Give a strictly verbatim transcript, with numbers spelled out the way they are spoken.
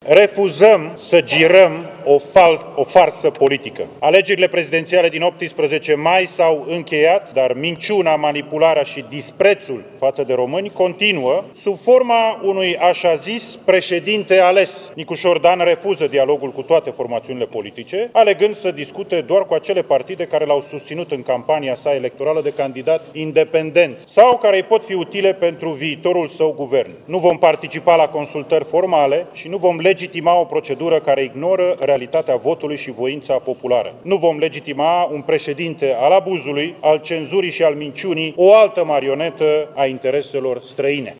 Refuzăm să girăm o, fal, o farsă politică. Alegerile prezidențiale din optsprezece mai s-au încheiat, dar minciuna, manipularea și disprețul față de români continuă sub forma unui așa zis președinte ales. Nicușor Dan refuză dialogul cu toate formațiunile politice, alegând să discute doar cu acele partide care l-au susținut în campania sa electorală de candidat independent sau care îi pot fi utile pentru viitorul său guvern. Nu vom participa la consultări formale și nu vom legitima o procedură care ignoră realitatea votului și voința populară. Nu vom legitima un președinte al abuzului, al cenzurii și al minciunii, o altă marionetă a intereselor străine.